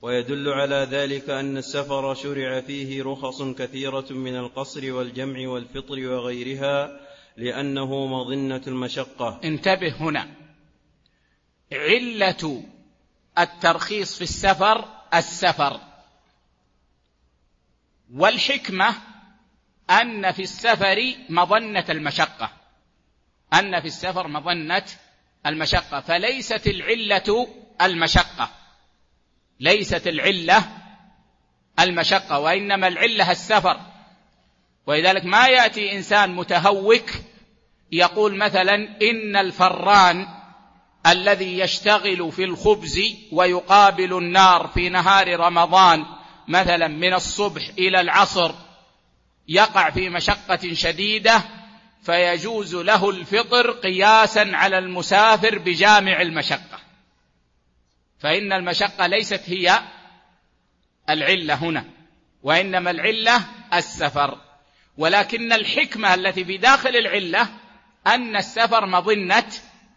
ويدل على ذلك أن السفر شرع فيه رخص كثيرة من القصر والجمع والفطر وغيرها لأنه مظنة المشقة. انتبه هنا، علة الترخيص في السفر، والحكمة أن في السفر مظنة المشقة، فليست العلة المشقة، وإنما العلة السفر. ولذلك ما يأتي إنسان متهوك يقول مثلا إن الفران الذي يشتغل في الخبز ويقابل النار في نهار رمضان مثلا من الصبح إلى العصر يقع في مشقة شديدة فيجوز له الفطر قياسا على المسافر بجامع المشقة، فإن المشقة ليست هي العلة هنا، وإنما العلة السفر. ولكن الحكمة التي بداخل العلة أن السفر مظنة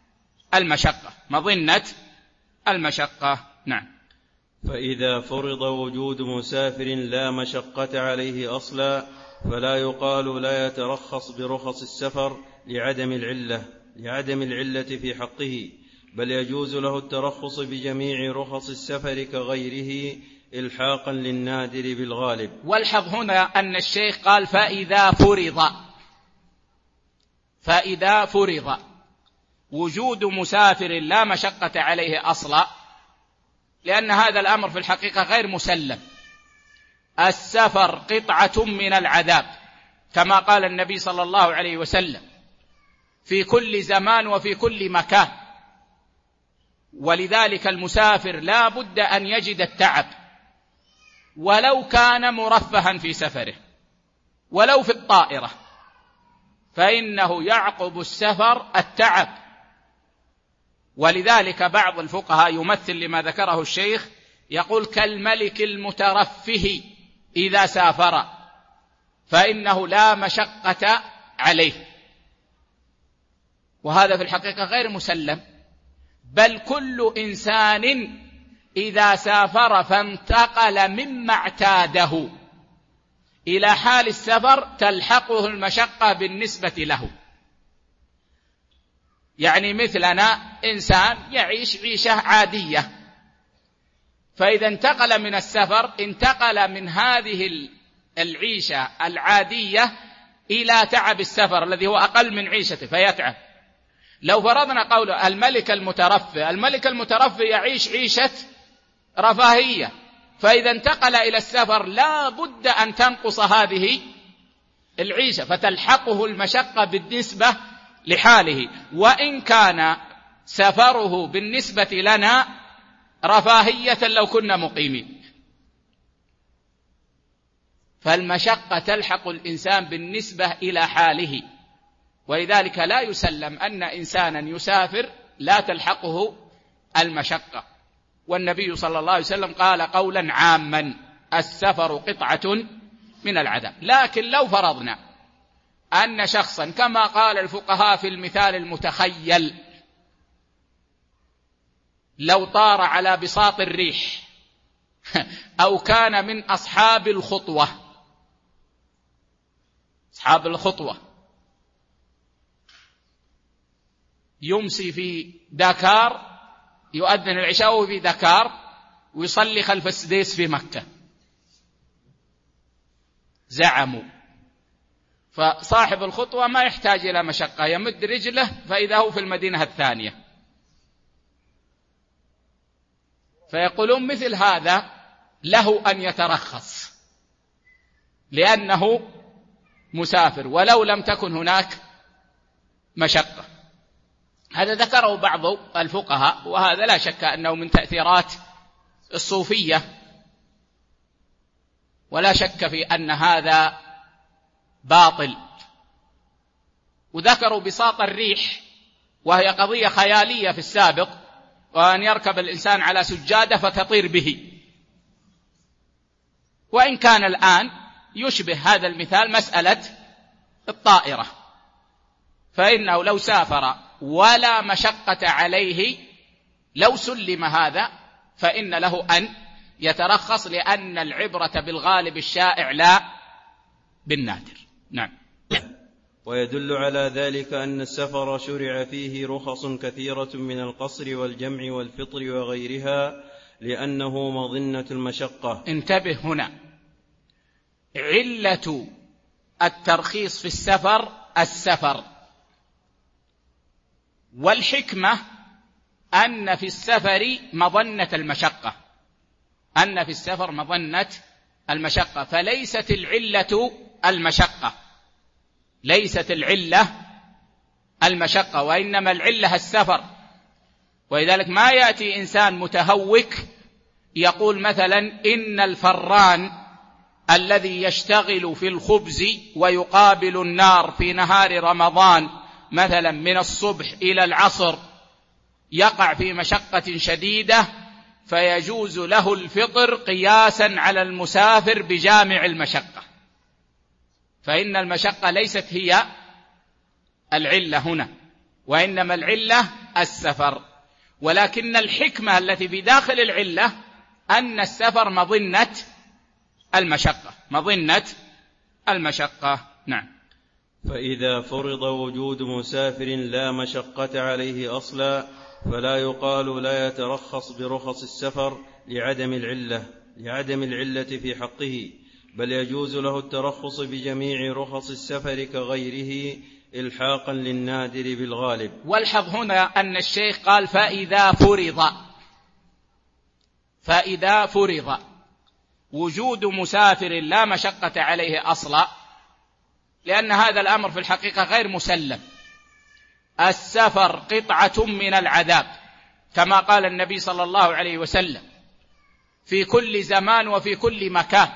المشقة. نعم. فإذا فرض وجود مسافر لا مشقة عليه أصلا فلا يقال لا يترخص برخص السفر لعدم العلة في حقه، بل يجوز له الترخص بجميع رخص السفر كغيره إلحاقا للنادر بالغالب. والحظ هنا أن الشيخ قال فإذا فرض وجود مسافر لا مشقة عليه أصلا، لأن هذا الأمر في الحقيقة غير مسلم. السفر قطعة من العذاب كما قال النبي صلى الله عليه وسلم في كل زمان وفي كل مكان، ولذلك المسافر لا بد أن يجد التعب ولو كان مرفها في سفره، ولو في الطائرة، فإنه يعقب السفر التعب. ولذلك بعض الفقهاء يمثل لما ذكره الشيخ، يقول كالملك المترفه إذا سافر فإنه لا مشقة عليه، وهذا في الحقيقة غير مسلم. بل كل إنسان إذا سافر فانتقل مما اعتاده إلى حال السفر تلحقه المشقة بالنسبة له. يعني مثلنا إنسان يعيش عيشة عادية، فإذا انتقل من السفر انتقل من هذه العيشة العادية إلى تعب السفر الذي هو أقل من عيشته فيتعب. لو فرضنا قول الملك المترفه يعيش عيشة رفاهية، فإذا انتقل إلى السفر لا بد أن تنقص هذه العيشة فتلحقه المشقة بالنسبة لحاله، وإن كان سفره بالنسبة لنا رفاهية لو كنا مقيمين. فالمشقة تلحق الإنسان بالنسبة إلى حاله، ولذلك لا يسلم أن إنسانا يسافر لا تلحقه المشقة. والنبي صلى الله عليه وسلم قال قولا عاما السفر قطعة من العذاب. لكن لو فرضنا أن شخصا كما قال الفقهاء في المثال المتخيل لو طار على بساط الريح أو كان من أصحاب الخطوة يمسي في داكار، يؤذن العشاء في داكار ويصلي خلف السديس في مكة، زعموا. فصاحب الخطوة ما يحتاج إلى مشقة، يمد رجله فإذا هو في المدينة الثانية. فيقولون مثل هذا له أن يترخص لأنه مسافر ولو لم تكن هناك مشقة. هذا ذكره بعض الفقهاء، وهذا لا شك أنه من تأثيرات الصوفية، ولا شك في أن هذا باطل. وذكروا بساط الريح وهي قضية خيالية في السابق، وأن يركب الإنسان على سجادة فتطير به، وإن كان الآن يشبه هذا المثال مسألة الطائرة، فإنه لو سافر ولا مشقة عليه لو سلم هذا فإن له أن يترخص، لأن العبرة بالغالب الشائع لا بالنادر. نعم. ويدل على ذلك أن السفر شرع فيه رخص كثيرة من القصر والجمع والفطر وغيرها، لأنه مظنة المشقة. انتبه هنا، علة الترخيص في السفر، والحكمة أن في السفر مظنة المشقة، فليست العلة المشقة، وإنما العلة السفر. ولذلك ما يأتي إنسان متهوك يقول مثلا إن الفران الذي يشتغل في الخبز ويقابل النار في نهار رمضان مثلا من الصبح إلى العصر يقع في مشقة شديدة، فيجوز له الفطر قياسا على المسافر بجامع المشقة، فإن المشقة ليست هي العلة هنا، وإنما العلة السفر. ولكن الحكمة التي في داخل العلة أن السفر مظنة المشقة. نعم. فإذا فرض وجود مسافر لا مشقة عليه أصلا، فلا يقال لا يترخص برخص السفر لعدم العلة في حقه، بل يجوز له الترخص بجميع رخص السفر كغيره إلحاقا للنادر بالغالب. والحظ هنا أن الشيخ قال فإذا فرض وجود مسافر لا مشقة عليه أصلا، لأن هذا الأمر في الحقيقة غير مسلم. السفر قطعة من العذاب كما قال النبي صلى الله عليه وسلم في كل زمان وفي كل مكان،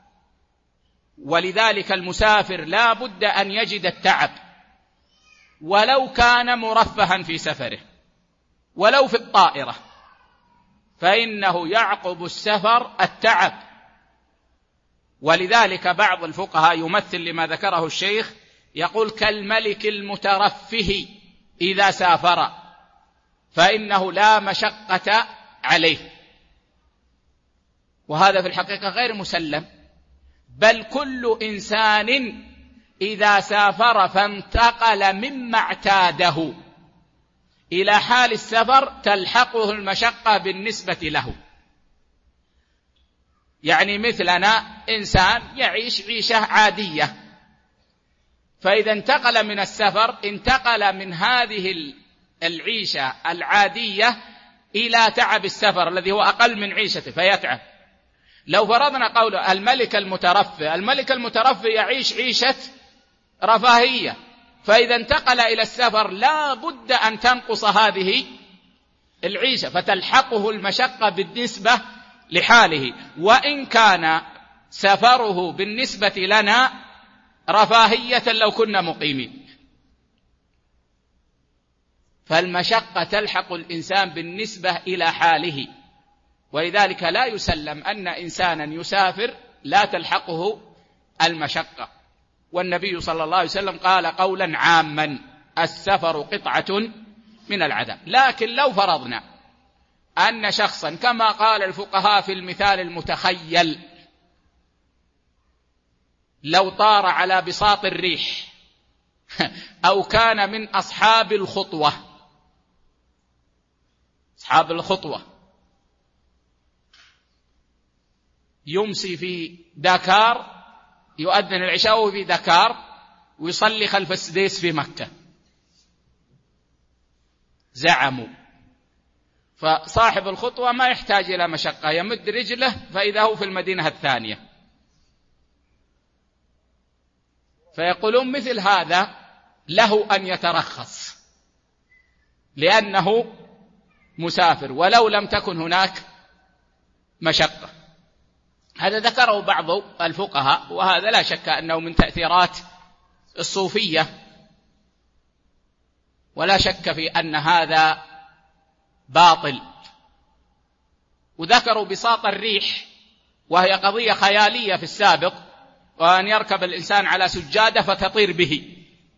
ولذلك المسافر لا بد أن يجد التعب ولو كان مرفها في سفره، ولو في الطائرة، فإنه يعقب السفر التعب. ولذلك بعض الفقهاء يمثل لما ذكره الشيخ، يقول كالملك المترفه إذا سافر فإنه لا مشقة عليه، وهذا في الحقيقة غير مسلم. بل كل إنسان إذا سافر فانتقل مما اعتاده إلى حال السفر تلحقه المشقة بالنسبة له. يعني مثلنا إنسان يعيش عيشة عادية، فإذا انتقل من السفر انتقل من هذه العيشة العادية إلى تعب السفر الذي هو أقل من عيشته فيتعب. لو فرضنا قول الملك المترفه يعيش عيشة رفاهية، فإذا انتقل إلى السفر لا بد أن تنقص هذه العيشة فتلحقه المشقة بالنسبة لحاله، وإن كان سفره بالنسبة لنا رفاهية لو كنا مقيمين. فالمشقة تلحق الإنسان بالنسبة إلى حاله، ولذلك لا يسلم أن إنسانا يسافر لا تلحقه المشقة. والنبي صلى الله عليه وسلم قال قولا عاما السفر قطعة من العذاب. لكن لو فرضنا أن شخصا كما قال الفقهاء في المثال المتخيل لو طار على بساط الريح أو كان من أصحاب الخطوة يمسي في داكار، يؤذن العشاء في داكار ويصلي خلف السديس في مكة، زعموا. فصاحب الخطوة ما يحتاج إلى مشقة، يمد رجله فإذا هو في المدينة الثانية. فيقولون مثل هذا له أن يترخص لأنه مسافر ولو لم تكن هناك مشقة. هذا ذكره بعض الفقهاء، وهذا لا شك أنه من تأثيرات الصوفية، ولا شك في أن هذا باطل. وذكروا بساط الريح وهي قضية خيالية في السابق، وأن يركب الإنسان على سجادة فتطير به،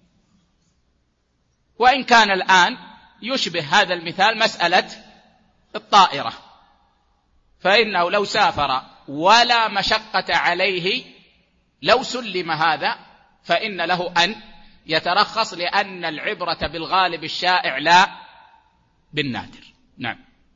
وإن كان الآن يشبه هذا المثال مسألة الطائرة، فإنه لو سافر ولا مشقة عليه لو سلم هذا فإن له أن يترخص، لأن العبرة بالغالب الشائع لا بالنادر. نعم.